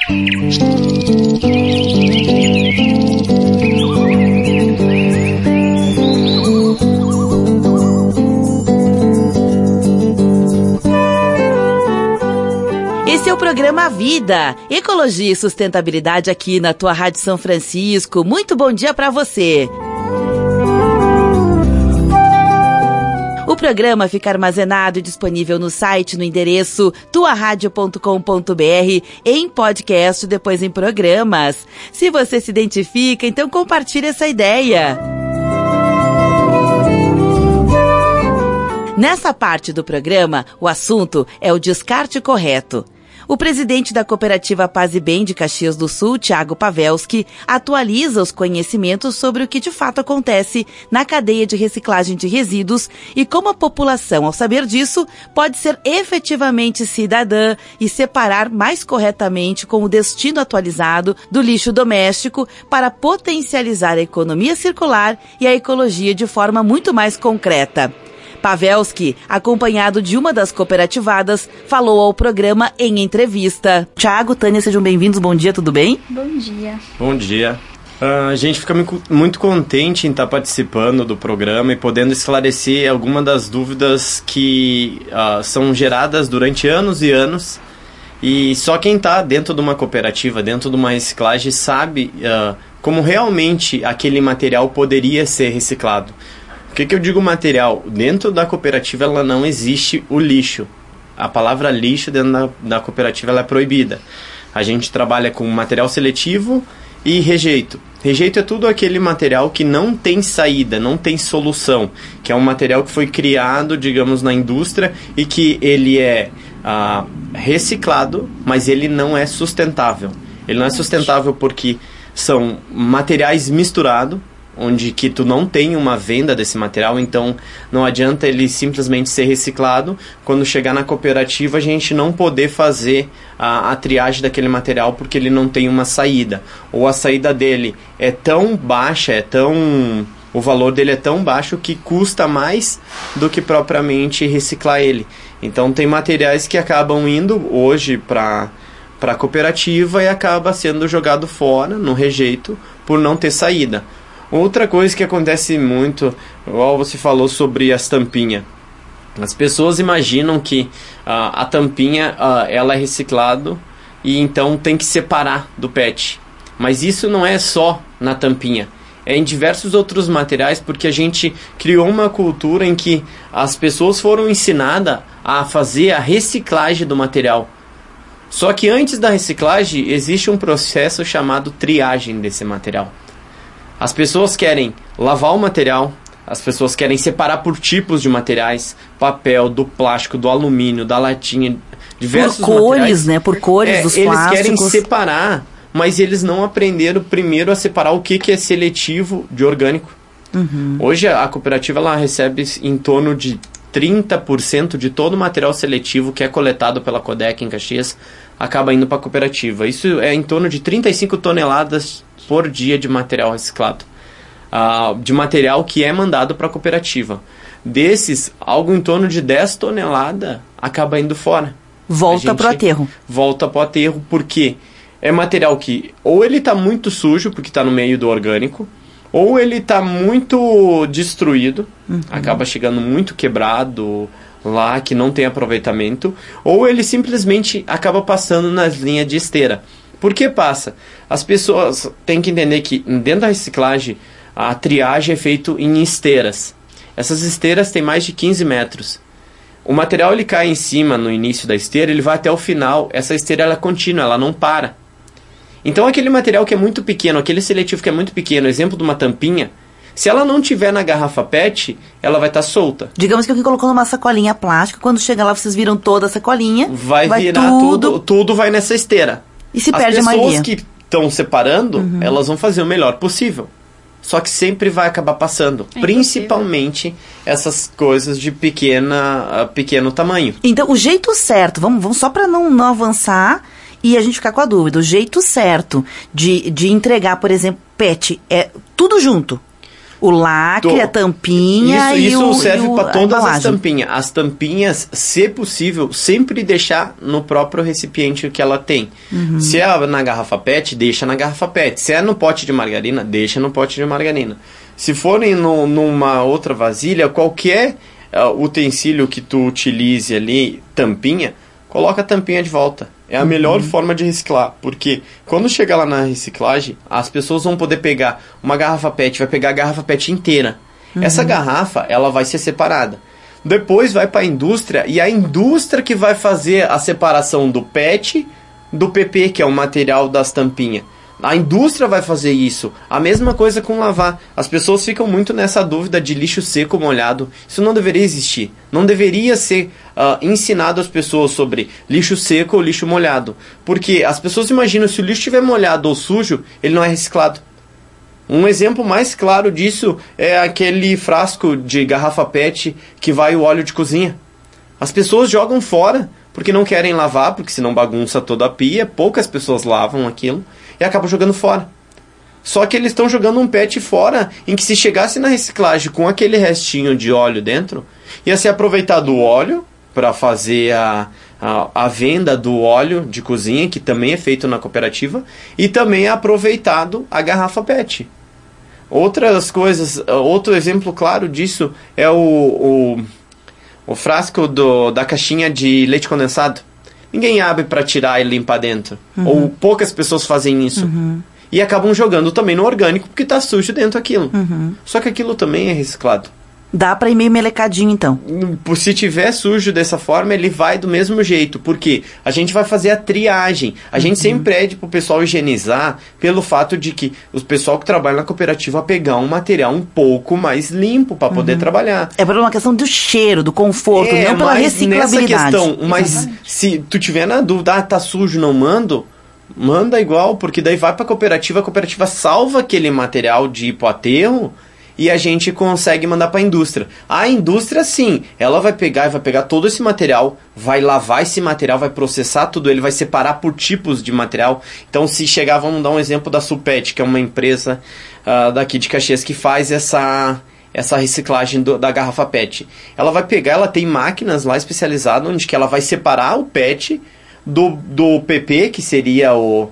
Esse é o programa Vida, Ecologia e Sustentabilidade aqui na tua Rádio São Francisco. Muito bom dia para você. O programa fica armazenado e disponível no site no endereço tuaradio.com.br, em podcast, depois em programas. Se você se identifica, então compartilhe essa ideia. Nessa parte do programa, o assunto é o descarte correto. O presidente da cooperativa Paz e Bem de Caxias do Sul, Thiago Pavelski, atualiza os conhecimentos sobre o que de fato acontece na cadeia de reciclagem de resíduos e como a população, ao saber disso, pode ser efetivamente cidadã e separar mais corretamente com o destino atualizado do lixo doméstico para potencializar a economia circular e a ecologia de forma muito mais concreta. Pavelski, acompanhado de uma das cooperativadas, falou ao programa em entrevista. Thiago, Tânia, sejam bem-vindos. Bom dia, tudo bem? Bom dia. Bom dia. A gente fica muito contente em estar participando do programa e podendo esclarecer algumas das dúvidas que são geradas durante anos e anos. E só quem está dentro de uma cooperativa, dentro de uma reciclagem, sabe como realmente aquele material poderia ser reciclado. Por que eu digo material? Dentro da cooperativa ela não existe o lixo. A palavra lixo dentro da cooperativa ela é proibida. A gente trabalha com material seletivo e rejeito. Rejeito é tudo aquele material que não tem saída, não tem solução. Que é um material que foi criado, digamos, na indústria e que ele é reciclado, mas ele não é sustentável. Ele não é sustentável porque são materiais misturados, onde que tu não tem uma venda desse material, então não adianta ele simplesmente ser reciclado. Quando chegar na cooperativa, a gente não poder fazer a triagem daquele material porque ele não tem uma saída. Ou a saída dele é tão baixa, o valor dele é tão baixo que custa mais do que propriamente reciclar ele. Então tem materiais que acabam indo hoje para a cooperativa e acaba sendo jogado fora, no rejeito, por não ter saída. Outra coisa que acontece muito, igual você falou sobre as tampinhas. As pessoas imaginam que a tampinha ela é reciclado e então tem que separar do PET. Mas isso não é só na tampinha. É em diversos outros materiais, porque a gente criou uma cultura em que as pessoas foram ensinadas a fazer a reciclagem do material. Só que antes da reciclagem existe um processo chamado triagem desse material. As pessoas querem lavar o material, as pessoas querem separar por tipos de materiais, papel, do plástico, do alumínio, da latinha, diversos materiais. Por cores, materiais. Né? Por cores dos eles plásticos. Eles querem separar, mas eles não aprenderam primeiro a separar o que é seletivo de orgânico. Uhum. Hoje a cooperativa ela recebe em torno de 30% de todo o material seletivo que é coletado pela Codec em Caxias, acaba indo para a cooperativa. Isso é em torno de 35 toneladas por dia de material reciclado, de material que é mandado para a cooperativa. Desses, algo em torno de 10 toneladas acaba indo fora. Volta para o aterro. Volta para o aterro porque é material que ou ele está muito sujo, porque está no meio do orgânico, ou ele está muito destruído, acaba chegando muito quebrado lá, que não tem aproveitamento, ou ele simplesmente acaba passando nas linhas de esteira. Por que passa? As pessoas têm que entender que dentro da reciclagem a triagem é feita em esteiras. Essas esteiras têm mais de 15 metros. O material ele cai em cima no início da esteira, ele vai até o final. Essa esteira ela é contínua, ela não para. Então aquele material que é muito pequeno, aquele seletivo que é muito pequeno, exemplo de uma tampinha, se ela não tiver na garrafa PET, ela vai estar solta. Digamos que alguém colocou numa sacolinha plástica, quando chega lá vocês viram toda a sacolinha. Vai virar tudo vai nessa esteira. E se perde a maioria. As pessoas que estão separando, elas vão fazer o melhor possível. Só que sempre vai acabar passando. Principalmente essas coisas de pequeno tamanho. Então, o jeito certo, vamos só para não avançar e a gente ficar com a dúvida. O jeito certo de entregar, por exemplo, PET, é tudo junto? O lacre, a tampinha isso serve para todas as embalagem. tampinhas. As tampinhas, se possível, sempre deixar no próprio recipiente que ela tem. Se é na garrafa PET, deixa na garrafa PET. Se é no pote de margarina, deixa no pote de margarina. Se forem numa outra vasilha, qualquer utensílio que tu utilize ali, tampinha, coloca a tampinha de volta. É a melhor forma de reciclar, porque quando chegar lá na reciclagem, as pessoas vão poder pegar uma garrafa PET, vai pegar a garrafa PET inteira. Essa garrafa, ela vai ser separada. Depois vai para a indústria, e a indústria que vai fazer a separação do PET do PP, que é o material das tampinhas. A indústria vai fazer isso. A mesma coisa com lavar. As pessoas ficam muito nessa dúvida de lixo seco ou molhado. Isso não deveria existir. Não deveria ser ensinado às pessoas sobre lixo seco ou lixo molhado. Porque as pessoas imaginam, se o lixo estiver molhado ou sujo, ele não é reciclado. Um exemplo mais claro disso é aquele frasco de garrafa PET que vai o óleo de cozinha. As pessoas jogam fora porque não querem lavar, porque senão bagunça toda a pia. Poucas pessoas lavam aquilo e acabam jogando fora. Só que eles estão jogando um PET fora, em que se chegasse na reciclagem com aquele restinho de óleo dentro, ia ser aproveitado o óleo para fazer a venda do óleo de cozinha, que também é feito na cooperativa, e também é aproveitado a garrafa PET. Outras coisas, outro exemplo claro disso é o frasco da caixinha de leite condensado. Ninguém abre para tirar e limpar dentro. Ou poucas pessoas fazem isso. E acabam jogando também no orgânico, porque está sujo dentro daquilo. Só que aquilo também é reciclado. Dá para ir meio melecadinho, então. Se tiver sujo dessa forma, ele vai do mesmo jeito. Porque a gente vai fazer a triagem. A gente sempre pede pro pessoal higienizar pelo fato de que o pessoal que trabalha na cooperativa pegar um material um pouco mais limpo para poder trabalhar. É por uma questão do cheiro, do conforto, não pela reciclabilidade. Nessa questão, mas se tu tiver na dúvida, tá sujo, não manda igual, porque daí vai pra cooperativa, a cooperativa salva aquele material de ir pro aterro e a gente consegue mandar para a indústria. A indústria, sim, ela vai pegar todo esse material, vai lavar esse material, vai processar tudo, ele vai separar por tipos de material. Então, se chegar, vamos dar um exemplo da Sulpet, que é uma empresa daqui de Caxias que faz essa reciclagem da garrafa PET. Ela vai pegar, ela tem máquinas lá especializadas, onde que ela vai separar o PET do PP, que seria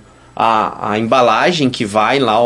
a embalagem que vai lá,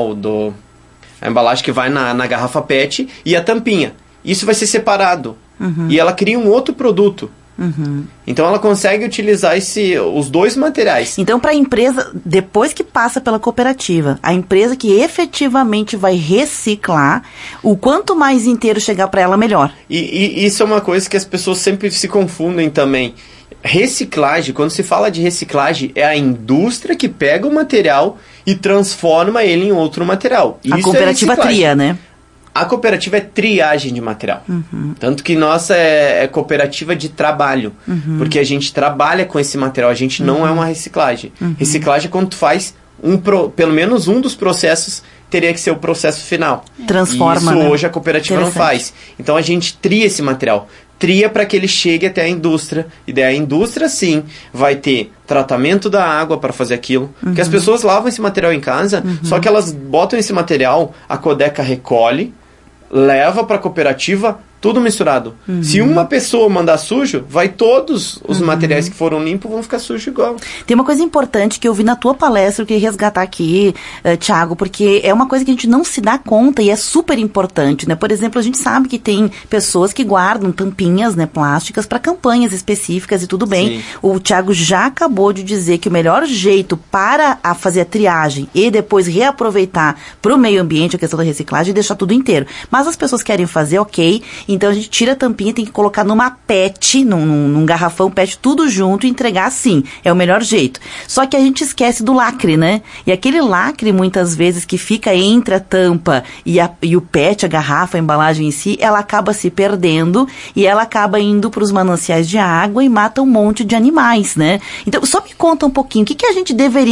a embalagem que vai na garrafa PET e a tampinha. Isso vai ser separado. E ela cria um outro produto. Então ela consegue utilizar os dois materiais. Então, para a empresa, depois que passa pela cooperativa, a empresa que efetivamente vai reciclar, o quanto mais inteiro chegar para ela, melhor. E isso é uma coisa que as pessoas sempre se confundem também. Reciclagem, quando se fala de reciclagem, é a indústria que pega o material e transforma ele em outro material. A cooperativa tria, né? A cooperativa é triagem de material. Tanto que nossa é cooperativa de trabalho. Porque a gente trabalha com esse material, a gente não é uma reciclagem. Reciclagem é quando tu faz pelo menos um dos processos, teria que ser o processo final. Transforma, isso hoje a cooperativa não faz. Então a gente tria esse material. Tria para que ele chegue até a indústria. E daí a indústria, sim, vai ter tratamento da água para fazer aquilo. Porque as pessoas lavam esse material em casa, só que elas botam esse material, a Codeca recolhe, leva para a cooperativa, tudo misturado. Se uma pessoa mandar sujo, vai todos os materiais que foram limpos vão ficar sujos igual. Tem uma coisa importante que eu vi na tua palestra, eu queria resgatar aqui, Thiago, porque é uma coisa que a gente não se dá conta e é super importante, né? Por exemplo, a gente sabe que tem pessoas que guardam tampinhas, né, plásticas para campanhas específicas e tudo bem. Sim. O Thiago já acabou de dizer que o melhor jeito para fazer a triagem e depois reaproveitar para o meio ambiente a questão da reciclagem é deixar tudo inteiro. Mas as pessoas querem fazer, ok. Então a gente tira a tampinha, tem que colocar numa PET, num garrafão PET, tudo junto e entregar assim. É o melhor jeito. Só que a gente esquece do lacre, né? E aquele lacre, muitas vezes, que fica entre a tampa e o PET, a garrafa, a embalagem em si, ela acaba se perdendo e ela acaba indo para os mananciais de água e mata um monte de animais, né? Então, só me conta um pouquinho, o que a gente deveria,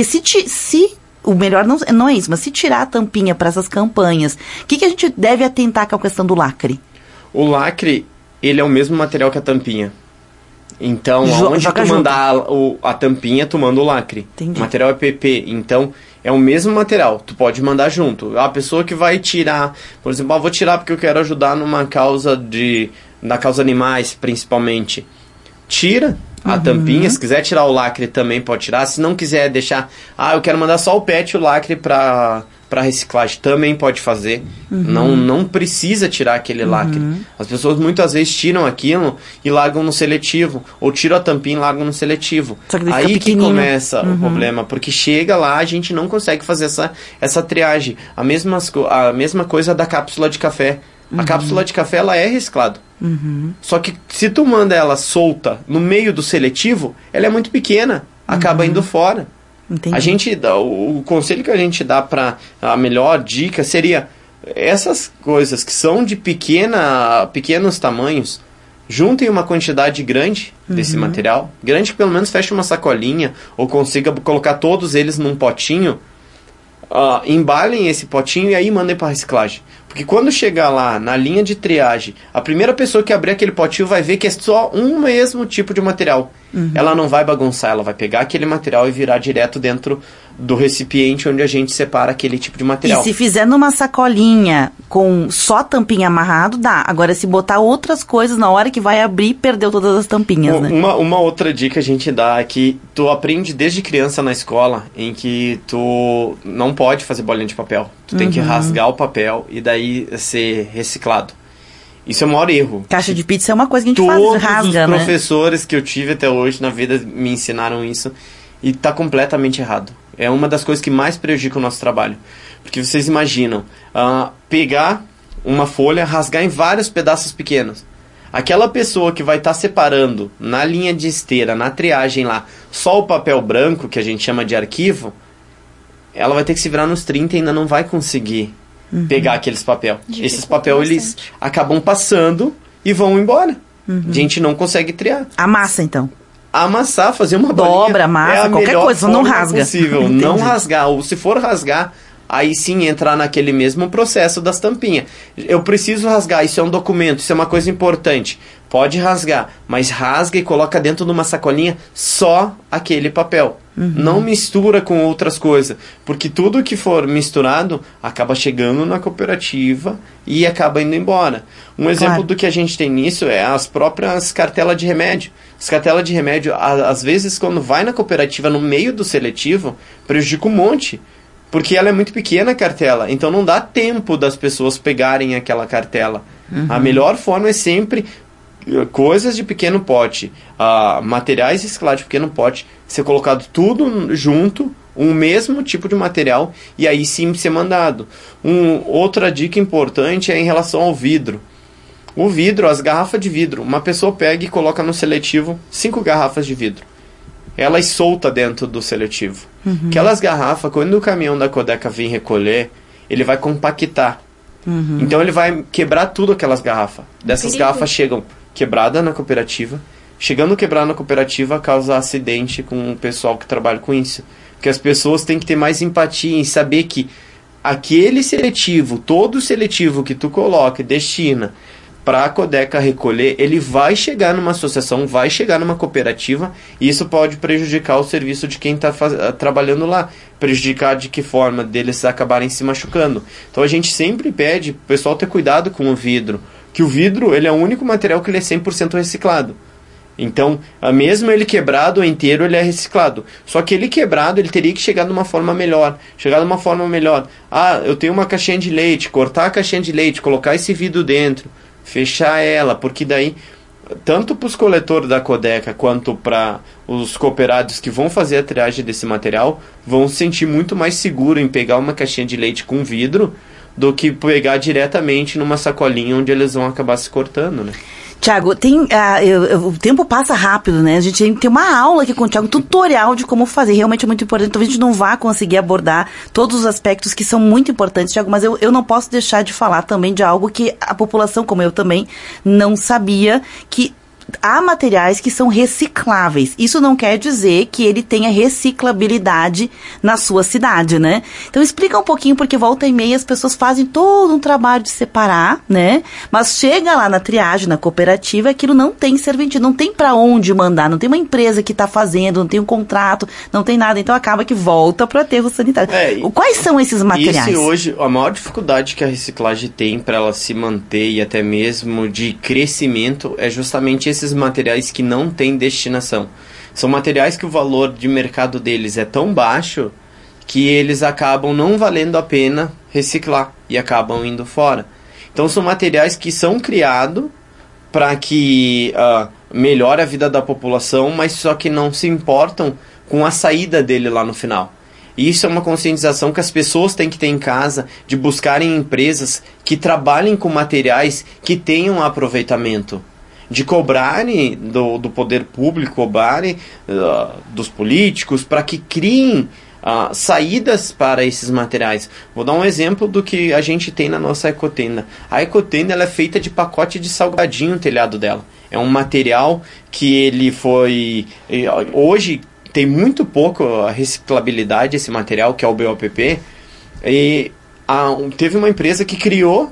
o melhor não é isso, mas se tirar a tampinha para essas campanhas, o que a gente deve atentar com a questão do lacre? O lacre, ele é o mesmo material que a tampinha. Então, onde tu mandar a tampinha, tu manda o lacre. Entendi. O material é PP. Então, é o mesmo material, tu pode mandar junto. A pessoa que vai tirar, por exemplo, vou tirar porque eu quero ajudar na causa animais, principalmente. Tira a tampinha, se quiser tirar o lacre também pode tirar. Se não quiser deixar, eu quero mandar só o PET e o lacre para reciclagem, também pode fazer. Não precisa tirar aquele lacre. As pessoas muitas vezes tiram aquilo e largam no seletivo, ou tiram a tampinha e largam no seletivo. Aí que começa o problema, porque chega lá, a gente não consegue fazer essa triagem. A mesma coisa da cápsula de café. A cápsula de café, ela é reciclada. Só que se tu manda ela solta no meio do seletivo, ela é muito pequena, acaba indo fora. Entendi. O conselho que a gente dá para a melhor dica seria essas coisas que são de pequenos tamanhos, juntem uma quantidade grande desse material, grande que pelo menos feche uma sacolinha ou consiga colocar todos eles num potinho, embalem esse potinho e aí mandem para reciclagem. Porque quando chegar lá na linha de triagem, a primeira pessoa que abrir aquele potinho vai ver que é só um mesmo tipo de material. Ela não vai bagunçar, ela vai pegar aquele material e virar direto dentro do recipiente onde a gente separa aquele tipo de material. E se fizer numa sacolinha com só tampinha amarrado, dá. Agora, se botar outras coisas na hora que vai abrir, perdeu todas as tampinhas, né? Uma outra dica a gente dá é que tu aprende desde criança na escola em que tu não pode fazer bolinha de papel. Tu tem que rasgar o papel e daí ser reciclado. Isso é o maior erro. Caixa de pizza é uma coisa que a gente faz, rasga, né? Todos os professores que eu tive até hoje na vida me ensinaram isso e tá completamente errado. É uma das coisas que mais prejudica o nosso trabalho. Porque vocês imaginam, pegar uma folha, rasgar em vários pedaços pequenos. Aquela pessoa que vai estar separando na linha de esteira, na triagem lá, só o papel branco, que a gente chama de arquivo, ela vai ter que se virar nos 30 e ainda não vai conseguir pegar aqueles papel. Esses papel eles acabam passando e vão embora. A gente não consegue triar. Amassa, então. Amassar, fazer uma bolinha. Dobra, amassa, qualquer coisa, não rasga. Possível. Não rasgar, ou se for rasgar, aí sim entrar naquele mesmo processo das tampinhas. Eu preciso rasgar, isso é um documento, isso é uma coisa importante. Pode rasgar, mas rasga e coloca dentro de uma sacolinha só aquele papel. Não mistura com outras coisas, porque tudo que for misturado acaba chegando na cooperativa e acaba indo embora. Um exemplo do que a gente tem nisso é as próprias cartelas de remédio. As cartelas de remédio, às vezes, quando vai na cooperativa no meio do seletivo, prejudica um monte. Porque ela é muito pequena a cartela, então não dá tempo das pessoas pegarem aquela cartela. A melhor forma é sempre coisas de pequeno pote, materiais reciclados de pequeno pote, ser colocado tudo junto, um mesmo tipo de material, e aí sim ser mandado. Outra dica importante é em relação ao vidro. O vidro, as garrafas de vidro, uma pessoa pega e coloca no seletivo 5 garrafas de vidro. Elas solta dentro do seletivo. Aquelas garrafas, quando o caminhão da Codeca vir recolher, ele vai compactar. Então ele vai quebrar tudo aquelas garrafas. Dessas garrafas chegam quebrada na cooperativa. Chegando quebrada na cooperativa, causa acidente com o pessoal que trabalha com isso. Porque as pessoas têm que ter mais empatia em saber que aquele seletivo, todo seletivo que tu coloca e destina para a Codeca recolher, ele vai chegar numa associação, vai chegar numa cooperativa, e isso pode prejudicar o serviço de quem está trabalhando lá. Prejudicar de que forma? Deles acabarem se machucando. Então a gente sempre pede para o pessoal ter cuidado com o vidro, que o vidro ele é o único material que ele é 100% reciclado. Então, mesmo ele quebrado inteiro, ele é reciclado. Só que ele quebrado, ele teria que chegar de uma forma melhor. Eu tenho uma caixinha de leite, cortar a caixinha de leite, colocar esse vidro dentro, fechar ela, porque daí, tanto para os coletores da Codeca, quanto para os cooperados que vão fazer a triagem desse material, vão se sentir muito mais seguro em pegar uma caixinha de leite com vidro, do que pegar diretamente numa sacolinha onde eles vão acabar se cortando, né? Tiago, o tempo passa rápido, né? A gente tem uma aula aqui com o Tiago, um tutorial de como fazer, realmente é muito importante. Talvez a gente não vá conseguir abordar todos os aspectos que são muito importantes, Tiago, mas eu não posso deixar de falar também de algo que a população, como eu também, não sabia, que há materiais que são recicláveis. Isso não quer dizer que ele tenha reciclabilidade na sua cidade, né? Então explica um pouquinho, porque volta e meia as pessoas fazem todo um trabalho de separar, né? Mas chega lá na triagem, na cooperativa, aquilo não tem serventia, não tem para onde mandar, não tem uma empresa que está fazendo, não tem um contrato, não tem nada. Então acaba que volta para o aterro sanitário. Quais são esses materiais? Isso hoje, a maior dificuldade que a reciclagem tem para ela se manter e até mesmo de crescimento é justamente esses materiais que não têm destinação. São materiais que o valor de mercado deles é tão baixo que eles acabam não valendo a pena reciclar e acabam indo fora. Então são materiais que são criados para que melhore a vida da população, mas só que não se importam com a saída dele lá no final. E isso é uma conscientização que as pessoas têm que ter em casa, de buscarem empresas que trabalhem com materiais que tenham aproveitamento, de cobrarem do poder público, cobrarem dos políticos, para que criem saídas para esses materiais. Vou dar um exemplo do que a gente tem na nossa ecotenda. A ecotenda ela é feita de pacote de salgadinho, o telhado dela. É um material que ele foi... Hoje tem muito pouco reciclabilidade esse material, que é o BOPP. E teve uma empresa que criou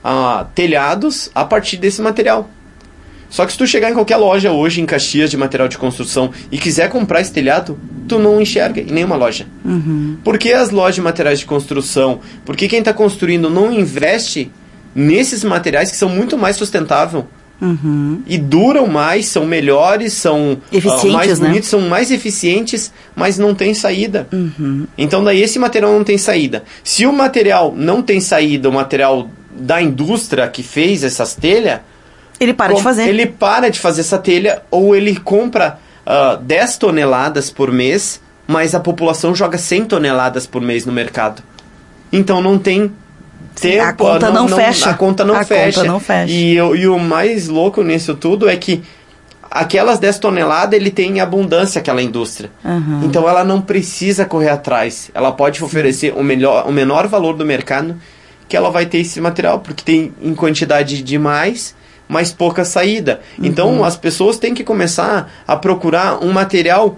telhados a partir desse material. Só que se tu chegar em qualquer loja hoje em Caxias de material de construção e quiser comprar esse telhado, tu não enxerga em nenhuma loja. Uhum. Por que as lojas de materiais de construção? Por que quem está construindo não investe nesses materiais que são muito mais sustentáveis? Uhum. E duram mais, são melhores, são mais bonitos, né? São mais eficientes, mas não tem saída. Uhum. Então daí esse material não tem saída. Se o material não tem saída, o material da indústria que fez essas telhas, ele para de fazer. Ele para de fazer essa telha, ou ele compra 10 toneladas por mês, mas a população joga 100 toneladas por mês no mercado. Então não tem tempo. A conta não fecha. A conta não fecha. E o mais louco nisso tudo é que aquelas 10 toneladas ele tem em abundância, aquela indústria. Uhum. Então ela não precisa correr atrás. Ela pode oferecer o menor valor do mercado, que ela vai ter esse material, porque tem em quantidade demais, mas pouca saída. Uhum. Então as pessoas têm que começar a procurar um material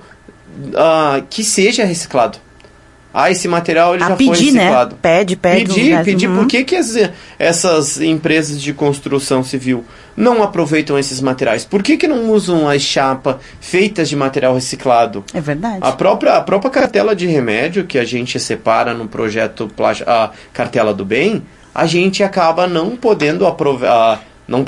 que seja reciclado. Esse material ele já pedir, foi reciclado. Né? Pede. Pedir. Por que essas empresas de construção civil não aproveitam esses materiais? Por que não usam as chapas feitas de material reciclado? É verdade. A própria cartela de remédio que a gente separa no projeto a Cartela do Bem, a gente acaba não podendo aprovar.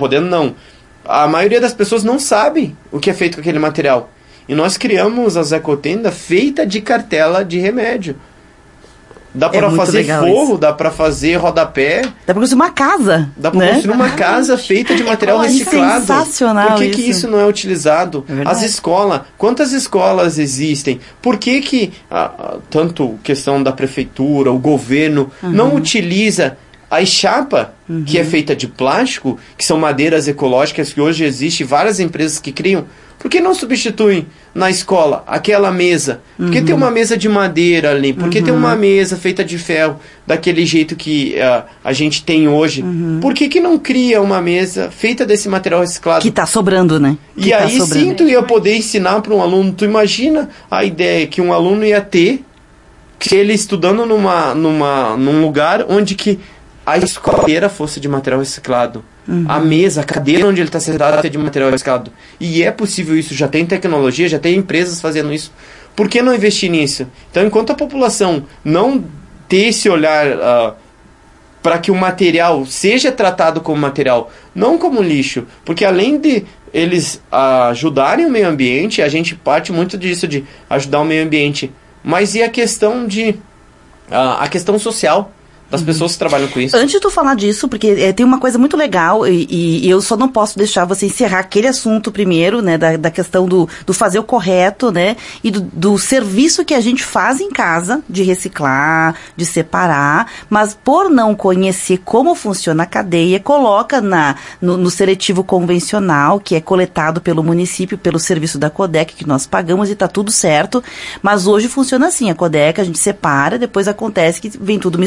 A maioria das pessoas não sabe o que é feito com aquele material. E nós criamos as ecotendas feitas de cartela de remédio. Dá para fazer forro, isso. Dá para fazer rodapé. Dá para construir uma casa. Dá para construir uma casa feita de material reciclado. Sensacional. Por que isso não é utilizado? As escolas, quantas escolas existem? Por que tanto questão da prefeitura, o governo, não utiliza a chapa, que é feita de plástico, que são madeiras ecológicas, que hoje existem várias empresas que criam? Por que não substituem na escola aquela mesa? Por que tem uma mesa de madeira ali? Por que tem uma mesa feita de ferro daquele jeito que a gente tem hoje? Por que não cria uma mesa feita desse material reciclado? Que está sobrando, né? E aí sim tu ia poder ensinar para um aluno. Tu imagina a ideia que um aluno ia ter, que ele estudando num lugar onde que a escola fosse de material reciclado. A mesa, a cadeira onde ele está sentado é de material reciclado. E é possível isso, já tem tecnologia, já tem empresas fazendo isso. Por que não investir nisso? Então, enquanto a população não ter esse olhar para que o material seja tratado como material, não como lixo, porque além de eles ajudarem o meio ambiente, a gente parte muito disso de ajudar o meio ambiente, mas e a questão a questão social? Das pessoas que trabalham com isso. Antes de tu falar disso, porque tem uma coisa muito legal, e eu só não posso deixar você encerrar aquele assunto primeiro, né, da questão do fazer o correto, né, e do serviço que a gente faz em casa, de reciclar, de separar, mas por não conhecer como funciona a cadeia, coloca no seletivo convencional, que é coletado pelo município, pelo serviço da Codec, que nós pagamos, e tá tudo certo, mas hoje funciona assim, a Codec a gente separa, depois acontece que vem tudo misturado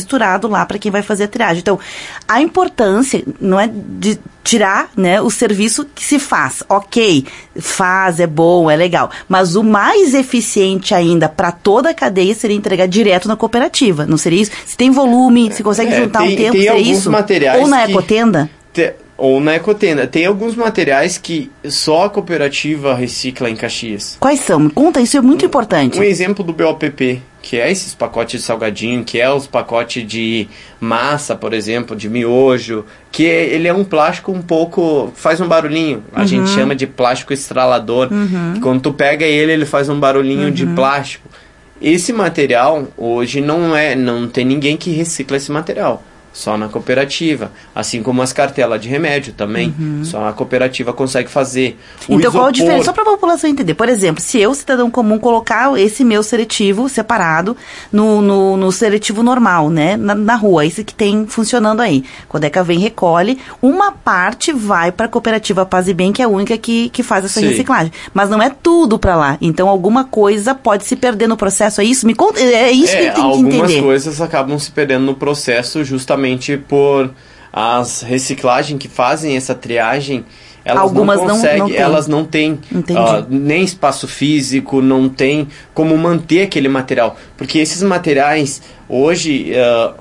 lá para quem vai fazer a triagem. Então, a importância não é de tirar, né, o serviço que se faz. Ok, faz, é bom, é legal. Mas o mais eficiente ainda para toda a cadeia seria entregar direto na cooperativa. Não seria isso? Se tem volume, se consegue juntar um tempo, seria isso? Ou na ecotenda? Ou na ecotenda. Tem alguns materiais que só a cooperativa recicla em Caxias. Quais são? Me conta, isso é muito importante. Um exemplo do BOPP, que é esses pacotes de salgadinho, que é os pacotes de massa, por exemplo, de miojo, que ele é um plástico um pouco... faz um barulhinho. A gente chama de plástico estralador. Que quando tu pega ele faz um barulhinho de plástico. Esse material, hoje, não tem ninguém que recicla esse material. Só na cooperativa. Assim como as cartelas de remédio também. Só a cooperativa consegue fazer. Então qual a diferença? Só para a população entender. Por exemplo, se eu, cidadão comum, colocar esse meu seletivo separado no seletivo normal, né? Na rua, esse que tem funcionando aí. Quando a Codeca vem, recolhe, uma parte vai para a cooperativa Paz e Bem, que é a única que faz essa reciclagem. Mas não é tudo para lá. Então alguma coisa pode se perder no processo. É isso? Me conta, é isso que tem que entender. Algumas coisas acabam se perdendo no processo justamente por as reciclagens que fazem essa triagem, elas algumas não conseguem, elas não têm nem espaço físico, não tem como manter aquele material, porque esses materiais hoje,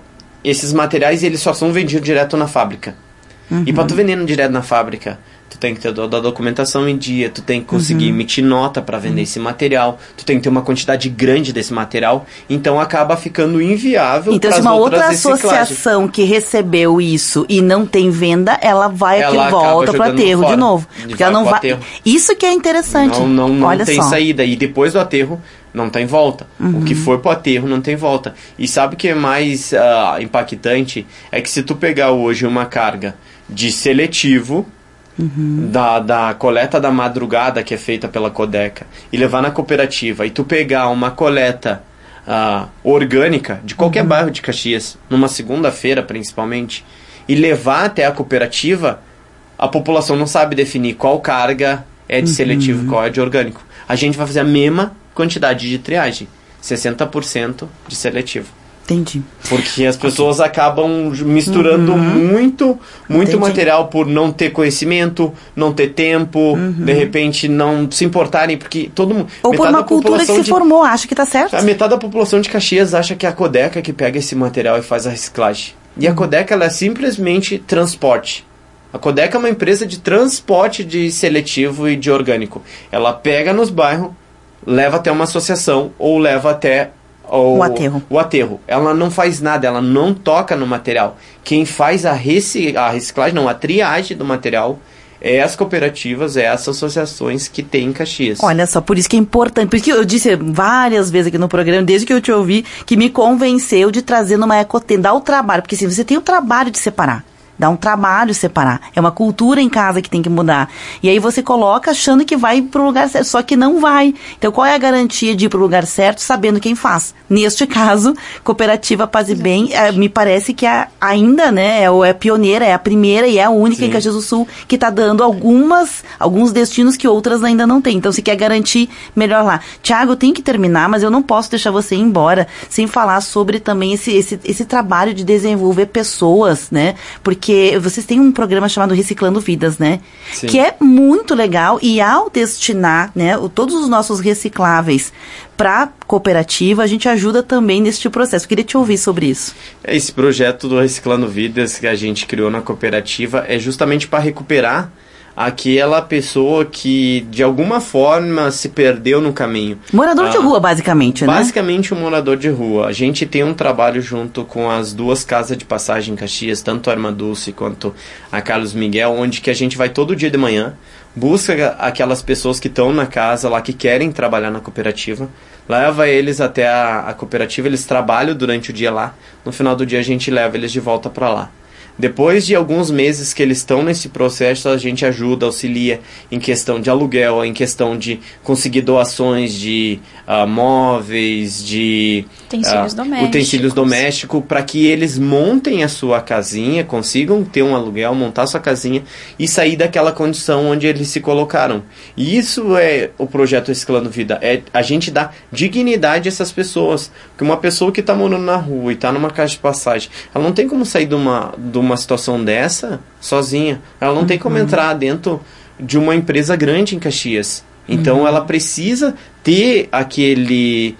eles só são vendidos direto na fábrica. E para tu vender direto na fábrica, tu tem que ter toda a documentação em dia, tu tem que conseguir emitir nota para vender esse material, tu tem que ter uma quantidade grande desse material, então acaba ficando inviável para as outras reciclagens. Então, se uma outra associação que recebeu isso e não tem venda, ela volta para o aterro de novo. Porque ela não vai. Isso que é interessante. Não Olha tem só. Saída. E depois do aterro, não tem volta. O que for pro aterro não tem volta. E sabe o que é mais impactante? É que se tu pegar hoje uma carga de seletivo, da coleta da madrugada que é feita pela Codeca e levar na cooperativa, e tu pegar uma coleta orgânica de qualquer bairro de Caxias, numa segunda-feira principalmente, e levar até a cooperativa, a população não sabe definir qual carga é de seletivo e qual é de orgânico. A gente vai fazer a mesma quantidade de triagem, 60% de seletivo. Entendi. Porque as pessoas acabam misturando muito material por não ter conhecimento, não ter tempo, de repente não se importarem, porque todo mundo... Ou por uma cultura que se formou, acha que tá certo. A metade da população de Caxias acha que é a Codeca que pega esse material e faz a reciclagem. E a Codeca, ela é simplesmente transporte. A Codeca é uma empresa de transporte de seletivo e de orgânico. Ela pega nos bairros, leva até uma associação ou leva até o aterro. Ela não faz nada, ela não toca no material. Quem faz a reciclagem, não, a triagem do material é as cooperativas, é as associações que tem em Caxias. Olha só, por isso que é importante, porque eu disse várias vezes aqui no programa, desde que eu te ouvi, que me convenceu de trazer numa ecotenda, dar o trabalho, porque assim, você tem o trabalho de separar. Dá um trabalho separar. É uma cultura em casa que tem que mudar. E aí você coloca achando que vai pro lugar certo, só que não vai. Então qual é a garantia de ir pro lugar certo sabendo quem faz? Neste caso, Cooperativa Paz e Bem, me parece que ainda, né, é pioneira, é a primeira e é a única em Caxias do Sul que está dando alguns destinos que outras ainda não têm. Então se quer garantir, melhor lá. Tiago, eu tenho que terminar, mas eu não posso deixar você ir embora sem falar sobre também esse trabalho de desenvolver pessoas, né? Porque vocês têm um programa chamado Reciclando Vidas, né? Sim. Que é muito legal, e ao destinar, né, todos os nossos recicláveis para cooperativa, a gente ajuda também neste processo. Eu queria te ouvir sobre isso. Esse projeto do Reciclando Vidas que a gente criou na cooperativa é justamente para recuperar aquela pessoa que de alguma forma se perdeu no caminho. Morador de rua, basicamente, né? Basicamente um morador de rua. A gente tem um trabalho junto com as duas casas de passagem em Caxias, tanto a Irmã Dulce quanto a Carlos Miguel, onde que a gente vai todo dia de manhã, busca aquelas pessoas que estão na casa lá, que querem trabalhar na cooperativa, leva eles até a cooperativa, eles trabalham durante o dia lá, no final do dia a gente leva eles de volta para lá. Depois de alguns meses que eles estão nesse processo, a gente ajuda, auxilia em questão de aluguel, em questão de conseguir doações de móveis, de utensílios domésticos, para que eles montem a sua casinha, consigam ter um aluguel, montar a sua casinha e sair daquela condição onde eles se colocaram. E isso é o projeto Reciclando Vida, é a gente dar dignidade a essas pessoas. Porque uma pessoa que está morando na rua e está numa caixa de passagem, ela não tem como sair de uma situação dessa sozinha. Ela não tem como entrar dentro de uma empresa grande em Caxias. Então ela precisa ter aquele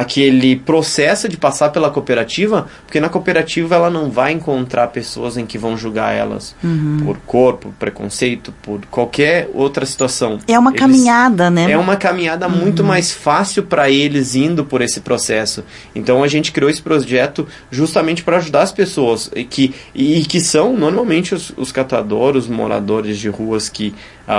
processo de passar pela cooperativa, porque na cooperativa ela não vai encontrar pessoas em que vão julgar elas por cor, por preconceito, por qualquer outra situação. É uma caminhada, né? É uma caminhada muito mais fácil para eles indo por esse processo. Então a gente criou esse projeto justamente para ajudar as pessoas que são normalmente os catadores, os moradores de ruas que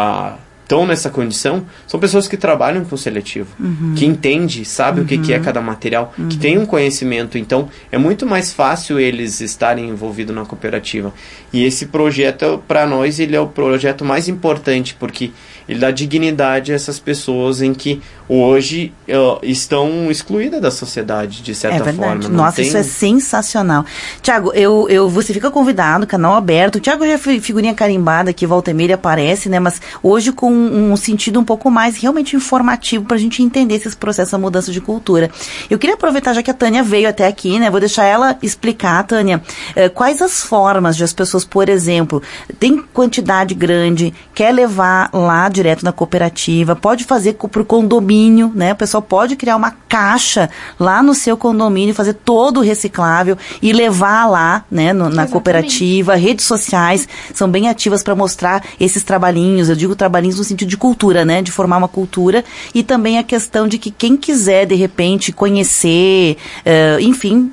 estão nessa condição, são pessoas que trabalham com seletivo, que entendem, sabem o que é cada material, que tem um conhecimento. Então, é muito mais fácil eles estarem envolvidos na cooperativa. E esse projeto, para nós, ele é o projeto mais importante, porque ele dá dignidade a essas pessoas em que hoje estão excluídas da sociedade, de certa forma. Nossa, isso é sensacional. Tiago, você fica convidado, canal aberto. O Tiago já é figurinha carimbada, que volta e meia aparece, né? Mas hoje com um sentido um pouco mais realmente informativo para a gente entender esses processos da mudança de cultura. Eu queria aproveitar, já que a Tânia veio até aqui, né? Vou deixar ela explicar, Tânia, quais as formas de as pessoas, por exemplo, tem quantidade grande, quer levar lá direto na cooperativa, pode fazer pro condomínio, né? O pessoal pode criar uma caixa lá no seu condomínio, fazer todo o reciclável e levar lá, né, na cooperativa. Redes sociais são bem ativas para mostrar esses trabalhinhos. Eu digo trabalhinhos no sentido de cultura, né? De formar uma cultura. E também a questão de que quem quiser, de repente, conhecer, enfim,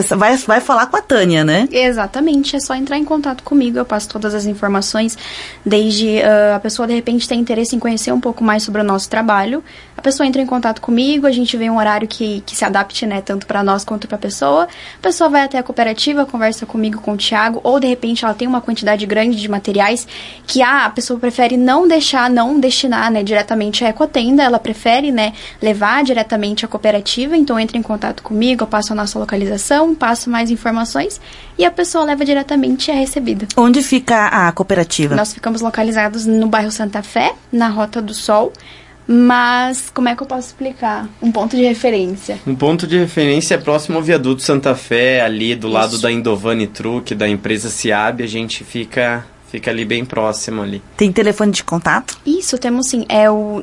vai falar com a Tânia, né? Exatamente, é só entrar em contato comigo, eu passo todas as informações, desde a pessoa de repente tem interesse em conhecer um pouco mais sobre o nosso trabalho, a pessoa entra em contato comigo, a gente vê um horário que se adapte, né, tanto para nós quanto para a pessoa vai até a cooperativa, conversa comigo, com o Thiago, ou de repente ela tem uma quantidade grande de materiais que a pessoa prefere não destinar, né, diretamente à Ecotenda, ela prefere, né, levar diretamente à cooperativa, então entra em contato comigo, eu passo a nossa localização, passo mais informações e a pessoa leva diretamente e é recebida. Onde fica a cooperativa? Nós ficamos localizados no bairro Santa Fé, na Rota do Sol, mas como é que eu posso explicar? Um ponto de referência. Um ponto de referência é próximo ao viaduto Santa Fé, ali do lado da Indovani Truck, da empresa Ciab, a gente fica ali bem próximo ali. Tem telefone de contato? Isso, temos sim. É o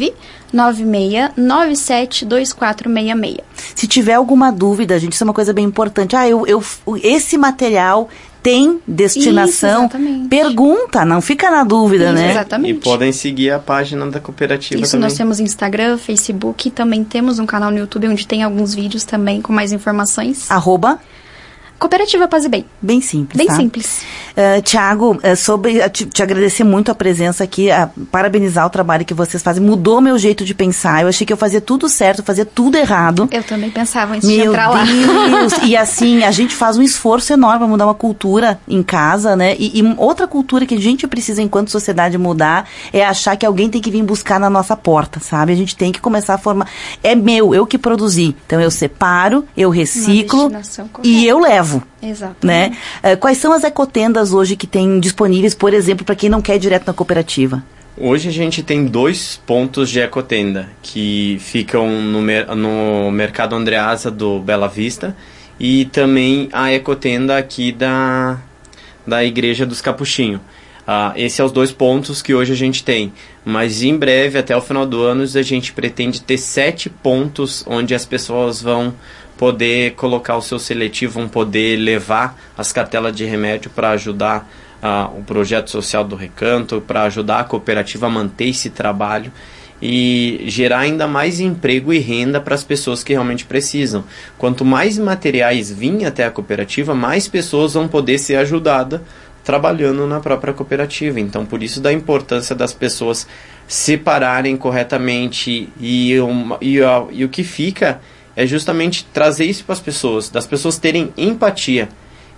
996-972466. Se tiver alguma dúvida, gente, isso é uma coisa bem importante. Esse material tem destinação? Isso, exatamente. Pergunta, não fica na dúvida, isso, né? Exatamente. E podem seguir a página da cooperativa isso, também. Nós temos Instagram, Facebook, também temos um canal no YouTube onde tem alguns vídeos também com mais informações. Cooperativa Paz e Bem. Bem simples, Bem tá? simples. Tiago, te agradecer muito a presença aqui, parabenizar o trabalho que vocês fazem. Mudou meu jeito de pensar. Eu achei que eu fazia tudo certo, fazia tudo errado. Eu também pensava antes de entrar lá. Meu Deus! E assim, a gente faz um esforço enorme para mudar uma cultura em casa, né? E outra cultura que a gente precisa, enquanto sociedade, mudar é achar que alguém tem que vir buscar na nossa porta, sabe? A gente tem que começar a formar. É meu, eu que produzi. Então eu separo, eu reciclo e eu levo. Exato. Né? Quais são as ecotendas hoje que tem disponíveis, por exemplo, para quem não quer ir direto na cooperativa? Hoje a gente tem 2 pontos de ecotenda que ficam no Mercado Andreasa do Bela Vista e também a ecotenda aqui da Igreja dos Capuchinhos. Esses são os 2 pontos que hoje a gente tem, mas em breve, até o final do ano, a gente pretende ter 7 pontos onde as pessoas vão poder colocar o seu seletivo, vão poder levar as cartelas de remédio para ajudar o projeto social do Recanto, para ajudar a cooperativa a manter esse trabalho e gerar ainda mais emprego e renda para as pessoas que realmente precisam. Quanto mais materiais virem até a cooperativa, mais pessoas vão poder ser ajudadas trabalhando na própria cooperativa. Então, por isso da importância das pessoas separarem corretamente e o que fica é justamente trazer isso para as pessoas, das pessoas terem empatia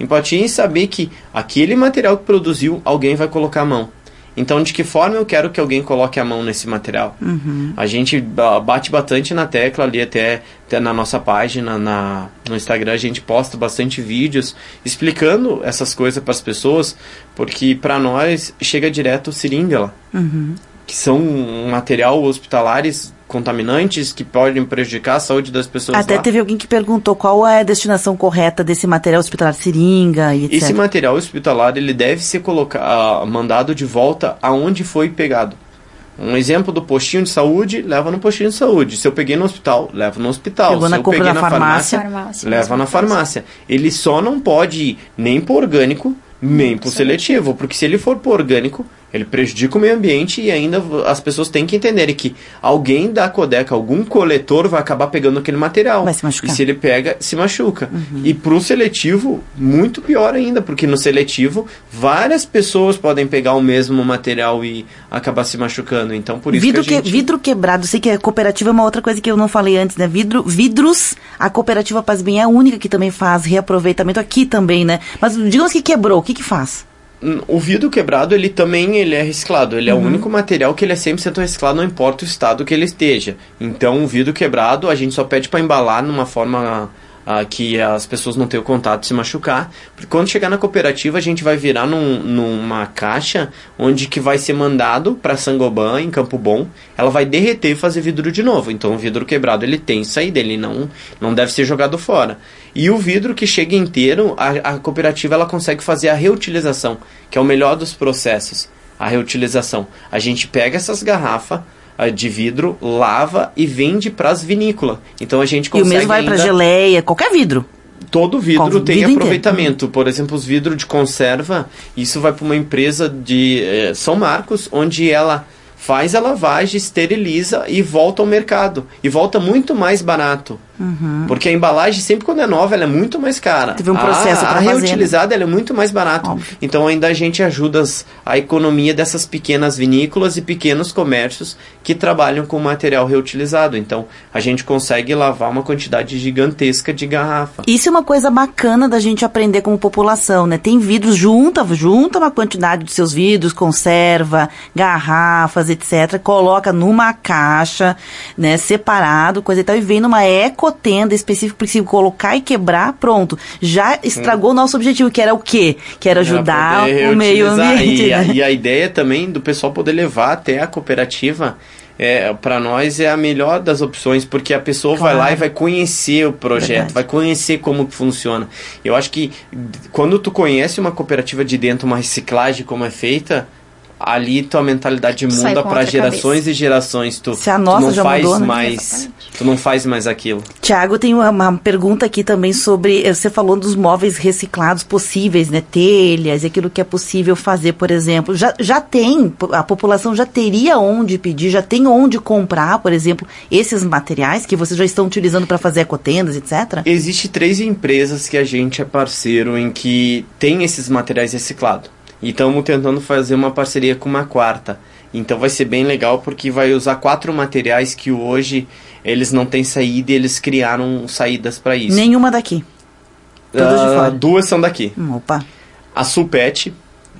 Empatia em saber que aquele material que produziu, alguém vai colocar a mão. Então, de que forma eu quero que alguém coloque a mão nesse material? A gente bate bastante na tecla ali, até na nossa página, no Instagram, a gente posta bastante vídeos explicando essas coisas para as pessoas, porque para nós chega direto seringa lá, que são material hospitalares contaminantes que podem prejudicar a saúde das pessoas. Até lá. Teve alguém que perguntou qual é a destinação correta desse material hospitalar, seringa e etc. Esse material hospitalar, ele deve ser mandado de volta aonde foi pegado. Um exemplo do postinho de saúde, leva no postinho de saúde. Se eu peguei no hospital, leva no hospital. Pegou Se na eu compra peguei da na farmácia, leva na farmácia. Ele só não pode ir nem pro orgânico, nem pro seletivo, porque se ele for pro orgânico, ele prejudica o meio ambiente e ainda as pessoas têm que entenderem que alguém da Codeca, algum coletor vai acabar pegando aquele material. Vai se machucar. E se ele pega, se machuca. E pro seletivo, muito pior ainda, porque no seletivo, várias pessoas podem pegar o mesmo material e acabar se machucando. Então, por isso Vidro quebrado, sei que a cooperativa é uma outra coisa que eu não falei antes, né? Vidros, a cooperativa Paz e Bem é a única que também faz reaproveitamento aqui também, né? Mas digamos que quebrou, o que faz? O vidro quebrado, ele é reciclado. Ele é o único material que ele é 100% reciclado, não importa o estado que ele esteja. Então, o vidro quebrado, a gente só pede para embalar numa forma que as pessoas não tenham contato de se machucar. Porque quando chegar na cooperativa, a gente vai virar numa caixa onde que vai ser mandado para Sangoban, em Campo Bom. Ela vai derreter e fazer vidro de novo. Então, o vidro quebrado, ele tem saída, ele não deve ser jogado fora. E o vidro que chega inteiro, a cooperativa ela consegue fazer a reutilização, que é o melhor dos processos, a reutilização. A gente pega essas garrafas de vidro, lava e vende para as vinícolas. Então a gente consegue. E o mesmo vai para geleia, qualquer vidro. Todo vidro tem vidro aproveitamento. Inteiro. Por exemplo, os vidros de conserva, isso vai para uma empresa de São Marcos, onde ela faz a lavagem, esteriliza e volta ao mercado. E volta muito mais barato. Porque a embalagem, sempre quando é nova, ela é muito mais cara. Teve um processo para fazer. A reutilizada, né? ela é muito mais barata. Então, ainda a gente ajuda a economia dessas pequenas vinícolas e pequenos comércios que trabalham com material reutilizado. Então, a gente consegue lavar uma quantidade gigantesca de garrafa. Isso é uma coisa bacana da gente aprender como população, né? Tem vidros, junta uma quantidade de seus vidros, conserva, garrafas, etc. Coloca numa caixa, né? Separado, coisa e tal, e vem numa ecotenda específica para se colocar e quebrar, pronto. Já estragou o nosso objetivo, que era o quê? Que era ajudar o meio ambiente. E a ideia também do pessoal poder levar até a cooperativa, para nós é a melhor das opções, porque a pessoa vai lá e vai conhecer o projeto, vai conhecer como que funciona. Eu acho que quando tu conhece uma cooperativa de dentro, uma reciclagem como é feita, ali tua mentalidade muda para gerações e gerações. Tu não faz mudou, mais, né? Tu não faz mais aquilo. Tiago, tem uma pergunta aqui também sobre, você falou dos móveis reciclados possíveis, né? Telhas, aquilo que é possível fazer, por exemplo. Já tem, a população já teria onde pedir, já tem onde comprar, por exemplo, esses materiais que vocês já estão utilizando para fazer ecotendas, etc? Existem 3 empresas que a gente é parceiro em que tem esses materiais reciclados. E estamos tentando fazer uma parceria com uma 4ª. Então vai ser bem legal porque vai usar 4 materiais que hoje eles não têm saída e eles criaram saídas para isso. Nenhuma daqui? Todas de fora? 2 são daqui. Opa. A Sulpet,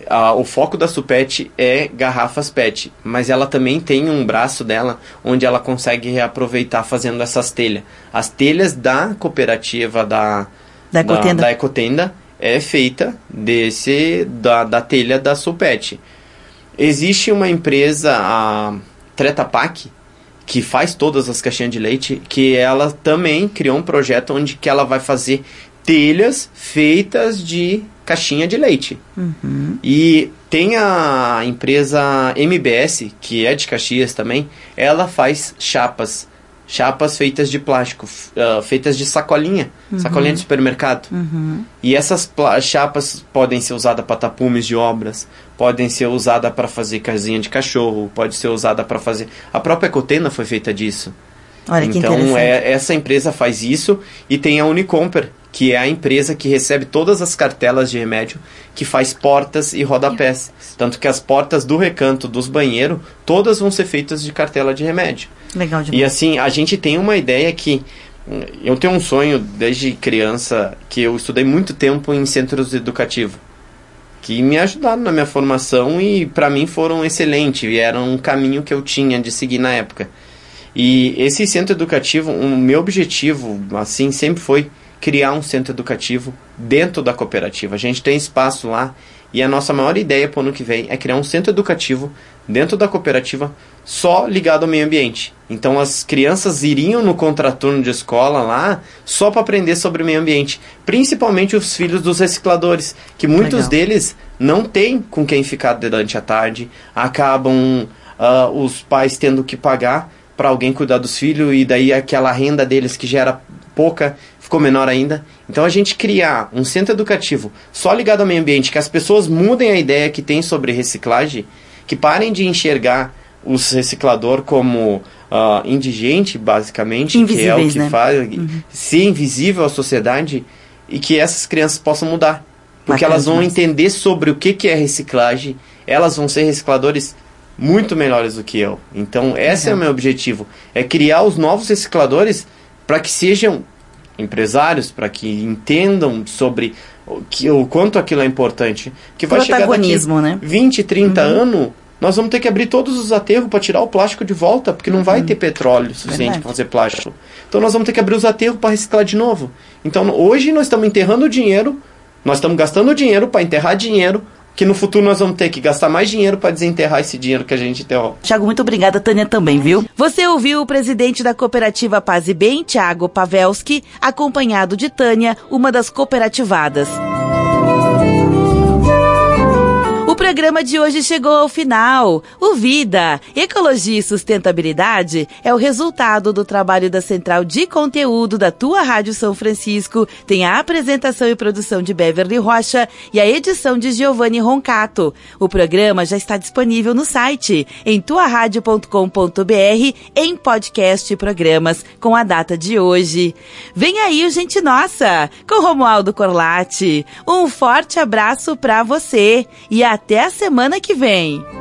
o foco da Sulpet é garrafas PET, mas ela também tem um braço dela onde ela consegue reaproveitar fazendo essas telhas. As telhas da cooperativa da Ecotenda é feita da telha da Sulpet. Existe uma empresa, a Treta Pak, que faz todas as caixinhas de leite, que ela também criou um projeto onde que ela vai fazer telhas feitas de caixinha de leite. E tem a empresa MBS, que é de Caxias também, ela faz chapas feitas de plástico, feitas de sacolinha de supermercado. E essas chapas podem ser usadas para tapumes de obras, podem ser usadas para fazer casinha de cachorro, pode ser usada para fazer... A própria Ecotenda foi feita disso. Olha, que então, interessante. Essa empresa faz isso, e tem a Unicomper, que é a empresa que recebe todas as cartelas de remédio, que faz portas e rodapés. Tanto que as portas do recanto dos banheiros, todas vão ser feitas de cartela de remédio. Legal demais. E assim, a gente tem uma ideia que eu tenho um sonho desde criança, que eu estudei muito tempo em centros educativos, que me ajudaram na minha formação e para mim foram excelentes, e era um caminho que eu tinha de seguir na época. E esse centro educativo, o meu objetivo, assim, sempre foi criar um centro educativo dentro da cooperativa. A gente tem espaço lá e a nossa maior ideia para o ano que vem é criar um centro educativo dentro da cooperativa só ligado ao meio ambiente. Então as crianças iriam no contraturno de escola lá só para aprender sobre o meio ambiente. Principalmente os filhos dos recicladores, que muitos deles não têm com quem ficar durante a tarde, acabam os pais tendo que pagar para alguém cuidar dos filhos, e daí aquela renda deles que já era pouca ficou menor ainda. Então a gente criar um centro educativo só ligado ao meio ambiente, que as pessoas mudem a ideia que tem sobre reciclagem, que parem de enxergar os recicladores como indigente, basicamente, que é o que faz, ser invisível à sociedade, e que essas crianças possam mudar. Porque elas vão entender sobre o que é reciclagem, elas vão ser recicladores muito melhores do que eu. Então esse é o meu objetivo, é criar os novos recicladores para que sejam empresários, para que entendam sobre o quanto aquilo é importante. Que vai chegar daqui 20, 30 anos, nós vamos ter que abrir todos os aterros para tirar o plástico de volta, porque não vai ter petróleo suficiente para fazer plástico. Então nós vamos ter que abrir os aterros para reciclar de novo. Então hoje nós estamos enterrando dinheiro, nós estamos gastando dinheiro para enterrar dinheiro, que no futuro nós vamos ter que gastar mais dinheiro para desenterrar esse dinheiro que a gente enterrou. Thiago, muito obrigada, Tânia também, viu? Você ouviu o presidente da cooperativa Paz e Bem, Thiago Pavelski, acompanhado de Tânia, uma das cooperativadas. O programa de hoje chegou ao final. O Vida, Ecologia e Sustentabilidade é o resultado do trabalho da Central de Conteúdo da Tua Rádio São Francisco. Tem a apresentação e produção de Beverly Rocha e a edição de Giovanni Roncato. O programa já está disponível no site, em tuaradio.com.br, em podcast e programas, com a data de hoje. Vem aí o Gente Nossa, com Romualdo Corlatti. Um forte abraço para você e até a semana que vem.